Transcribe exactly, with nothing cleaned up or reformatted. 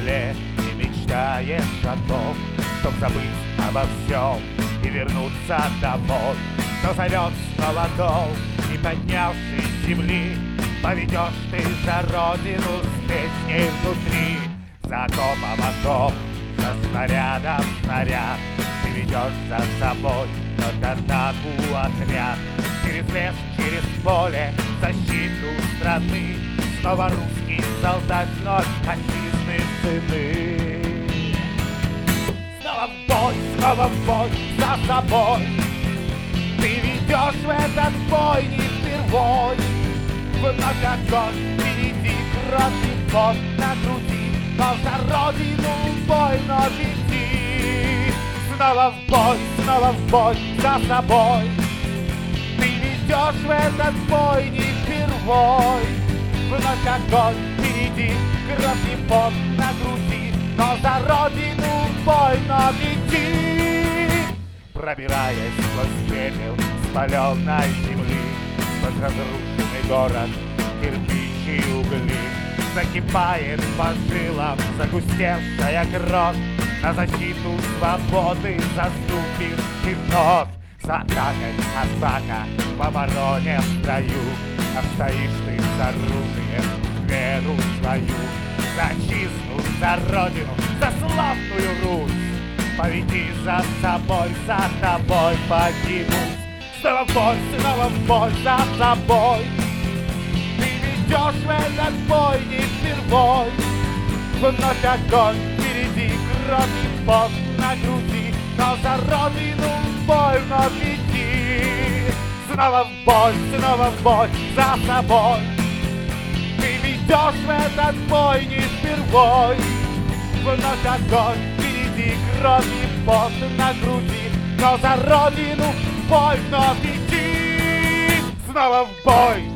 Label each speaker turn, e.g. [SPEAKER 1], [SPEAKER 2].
[SPEAKER 1] земле и мечтаешь о том, чтоб забыть обо всем и вернуться домой. Но зовет снова долг, и поднявшись с земли, поведешь ты за родину с песней внутри. За окопом окоп, за снарядом снаряд, ты ведешь за собой контратаку отряд. Через лес, через поле, защиту страны, снова русский солдат, вновь отчизны сыны. Снова в бой, снова в бой за собой, ты ведешь в этот бой не впервой. Вновь огонь, впереди кровь и пот на груди, но за родину бой, но веди. Снова в бой, снова в бой за собой, ты ведешь в этот бой не впервой. Вновь огонь, впереди кровь и пот на груди, но за родину бой, но веди. Пробираясь сквозь пепел спаленной земли, сквозь разрушенный город, кирпичи и угли, закипает по жилам загустевшая кровь. На защиту свободы заступишь ты вновь. За атакой атака в обороне в строю, а стоишь ты с оружием, веру свою. За отчизну, за родину, за славную Русь, поведи за собой, за тобой погибнуть. Снова в бой, снова в бой за собой, ты ведешь в этот бой не впервой. Вновь огонь, впереди кровь и пот на груди, но за родину бой, но веди. Снова в бой, снова в бой за собой, ты ведешь в этот бой не впервой. Вновь огонь, впереди кровь и пот на груди, но за родину бой, но веди. Снова в бой.